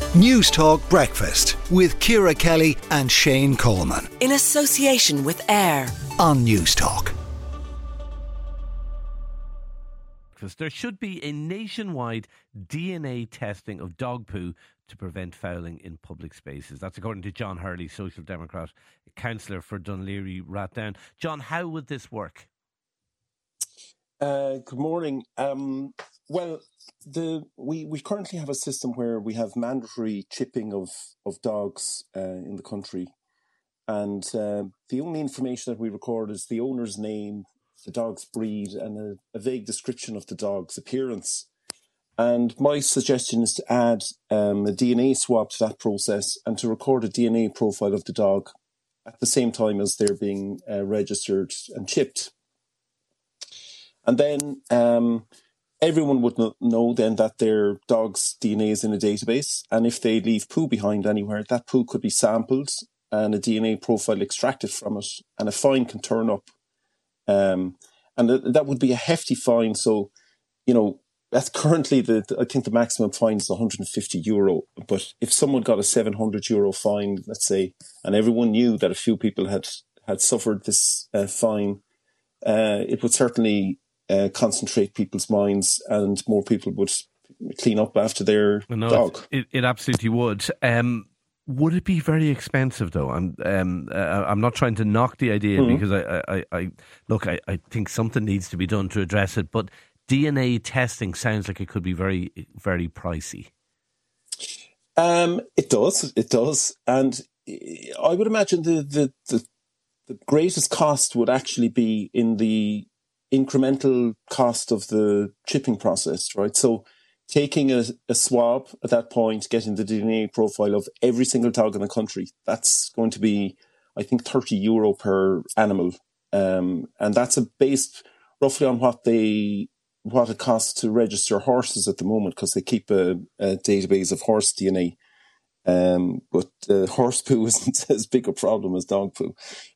News Talk Breakfast with Ciara Kelly and Shane Coleman. In association with AIR on News Talk. There should be a nationwide DNA testing of dog poo to prevent fouling in public spaces. That's according to John Hurley, Social Democrat councillor for Dunleary Rathdown. John, how would this work? Good morning. We currently have a system where we have mandatory chipping of dogs in the country, and the only information that we record is the owner's name, the dog's breed, and a vague description of the dog's appearance. And my suggestion is to add a DNA swab to that process and to record a DNA profile of the dog at the same time as they're being registered and chipped. And then everyone would know then that their dog's DNA is in a database. And if they leave poo behind anywhere, that poo could be sampled and a DNA profile extracted from it, and a fine can turn up. And that would be a hefty fine. So, that's currently I think the maximum fine is €150. But if someone got a €700 fine, let's say, and everyone knew that a few people had suffered this fine, it would certainly concentrate people's minds, and more people would clean up after their dog. It absolutely would. Would it be very expensive, though? I'm not trying to knock the idea, because I think something needs to be done to address it. But DNA testing sounds like it could be very, very pricey. It does, and I would imagine the greatest cost would actually be in the incremental cost of the chipping process, right? So taking a swab at that point, getting the DNA profile of every single dog in the country, that's going to be, I think, €30 per animal. And that's based roughly on what it costs to register horses at the moment, because they keep a database of horse DNA. But horse poo isn't as big a problem as dog poo.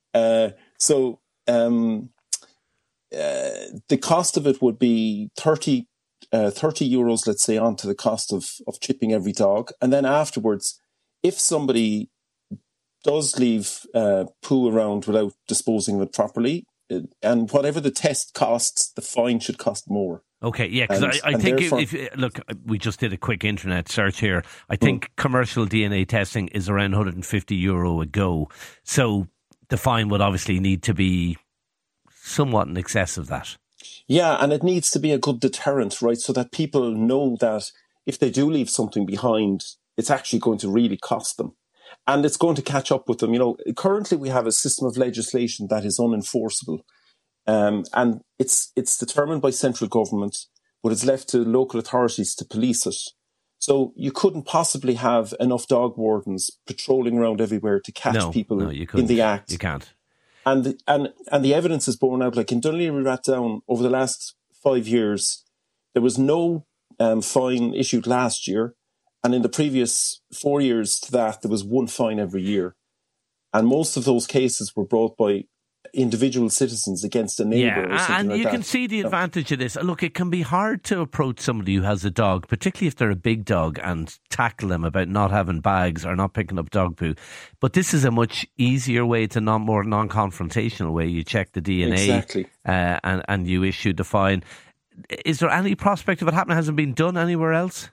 The cost of it would be €30, let's say, onto the cost of chipping every dog. And then afterwards, if somebody does leave poo around without disposing of it properly, and whatever the test costs, the fine should cost more. Okay, yeah, because I think look, we just did a quick internet search here. I think commercial DNA testing is around €150 a go. So the fine would obviously need to be somewhat in excess of that. Yeah, and it needs to be a good deterrent, right? So that people know that if they do leave something behind, it's actually going to really cost them. And it's going to catch up with them. Currently we have a system of legislation that is unenforceable. And it's determined by central government, but it's left to local authorities to police it. So you couldn't possibly have enough dog wardens patrolling around everywhere to catch people in the act. You can't. And the evidence is borne out. Like in Dunleary Rathdown, over the last 5 years, there was no fine issued last year. And in the previous 4 years to that, there was one fine every year. And most of those cases were brought by individual citizens against a neighbour. Yeah, and you can see the advantage of this. Look, it can be hard to approach somebody who has a dog, particularly if they're a big dog, and tackle them about not having bags or not picking up dog poo. But this is a much easier way, to more non-confrontational way. You check the DNA, exactly, and you issue the fine. Is there any prospect of it happening? Has it been done anywhere else?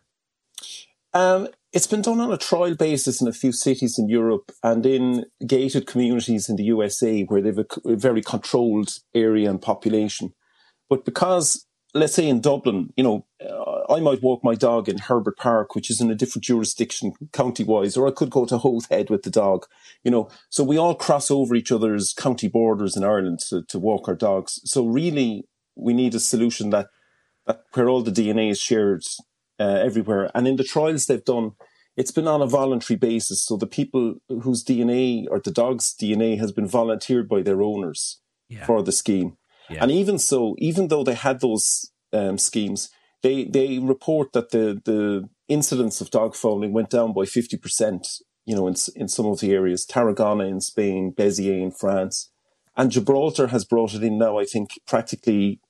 It's been done on a trial basis in a few cities in Europe and in gated communities in the USA, where they've a very controlled area and population. But because, let's say in Dublin, I might walk my dog in Herbert Park, which is in a different jurisdiction county-wise, or I could go to Howth Head with the dog, So we all cross over each other's county borders in Ireland to walk our dogs. So really, we need a solution that where all the DNA is shared everywhere. And in the trials they've done, it's been on a voluntary basis. So the people whose DNA or the dog's DNA has been volunteered by their owners for the scheme. Yeah. And even so, even though they had those schemes, they report that the incidence of dog fouling went down by 50%, in some of the areas. Tarragona in Spain, Béziers in France. And Gibraltar has brought it in now, I think, practically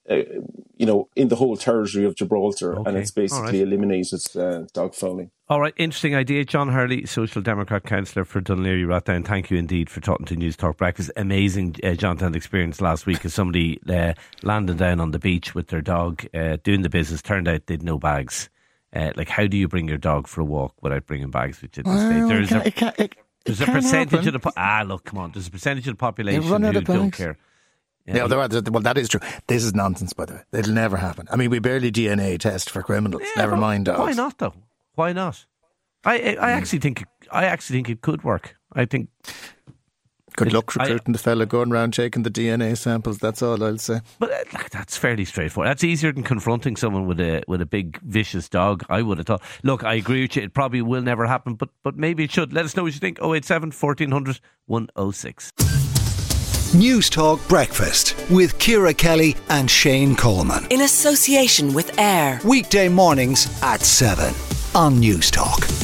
in the whole territory of Gibraltar, Okay. and it's basically eliminated dog fouling. All right, interesting idea. John Hurley, Social Democrat Councillor for Dunleary Rathdown. Thank you indeed for talking to News Talk Breakfast. Amazing, Jonathan, experience last week as somebody landing down on the beach with their dog, doing the business. Turned out they'd no bags. How do you bring your dog for a walk without bringing bags with you? There's a percentage of the look, come on. There's a percentage of the population who don't care. Yeah, well, that is true. This is nonsense, by the way. It'll never happen. I mean, we barely DNA test for criminals. Never mind dogs. Why not, though? Why not? I actually think it could work. I think. Good luck recruiting the fella going around taking the DNA samples. That's all I'll say. But that's fairly straightforward. That's easier than confronting someone with a big vicious dog, I would have thought. Look, I agree with you. It probably will never happen, but maybe it should. Let us know what you think. 087 1400 106. News Talk Breakfast with Ciara Kelly and Shane Coleman. In association with AIR. Weekday mornings at 7 on News Talk.